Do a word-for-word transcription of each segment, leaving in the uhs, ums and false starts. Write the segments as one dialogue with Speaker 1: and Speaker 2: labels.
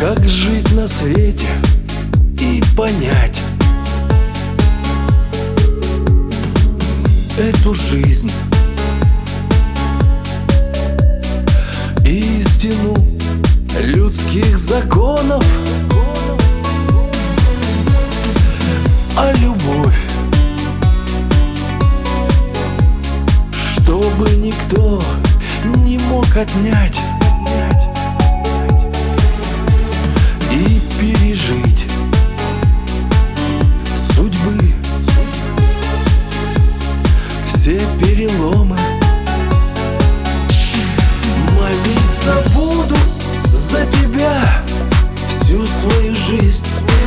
Speaker 1: как жить на свете и понять эту жизнь, истину людских законов, а любовь, чтобы никто не мог отнять, и пережить судьбы все переломы. Молиться буду за тебя всю свою жизнь,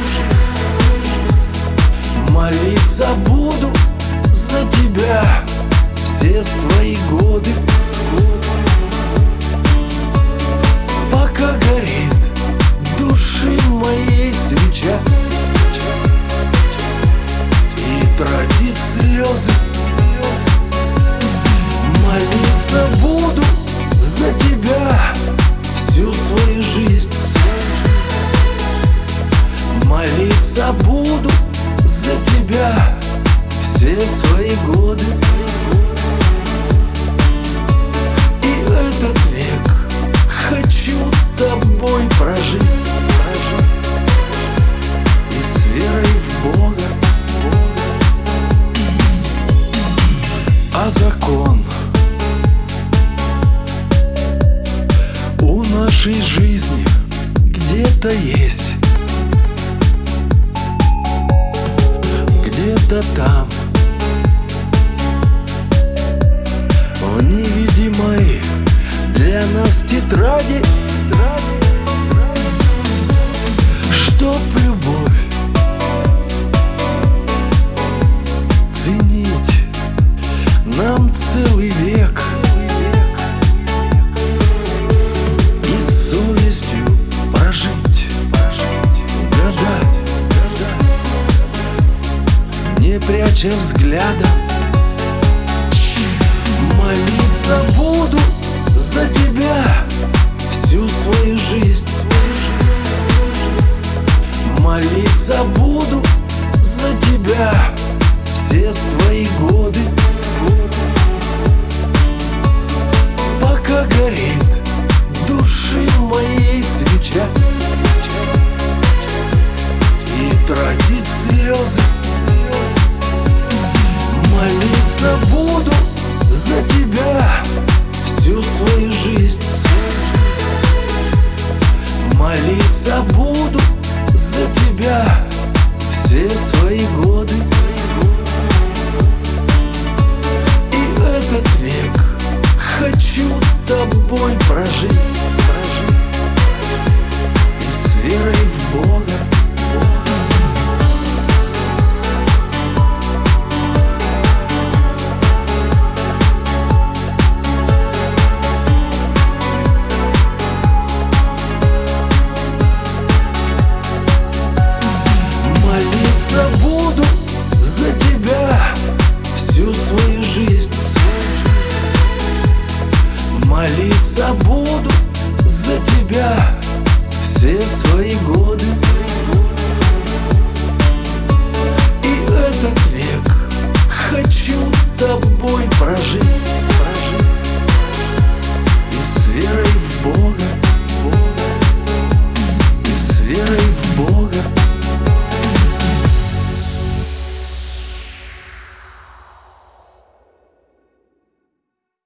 Speaker 1: молиться буду за тебя все свои годы, пока горит души моей свеча и тратит слезы. Молиться буду за тебя всю свою жизнь, молиться буду за тебя все свои годы. И этот век хочу тобой прожить, и с верой в Бога. А закон у нашей жизни где-то есть, где-то там, в невидимой для нас тетради, чтоб любовь ценить нам целый век и с совестью прожить, гадать, не пряча взгляда. Молиться буду за тебя всю свою жизнь, молиться буду за тебя все свои годы, пока горит души моей свеча и тратит слезы. Молиться буду за тебя всю свою жизнь, молиться буду за тебя все свои годы. И этот век хочу тобой прожить, и с верой в Бога. Молиться буду за тебя всю свою жизнь, молиться буду за тебя все свои годы. И этот век хочу тобой прожить,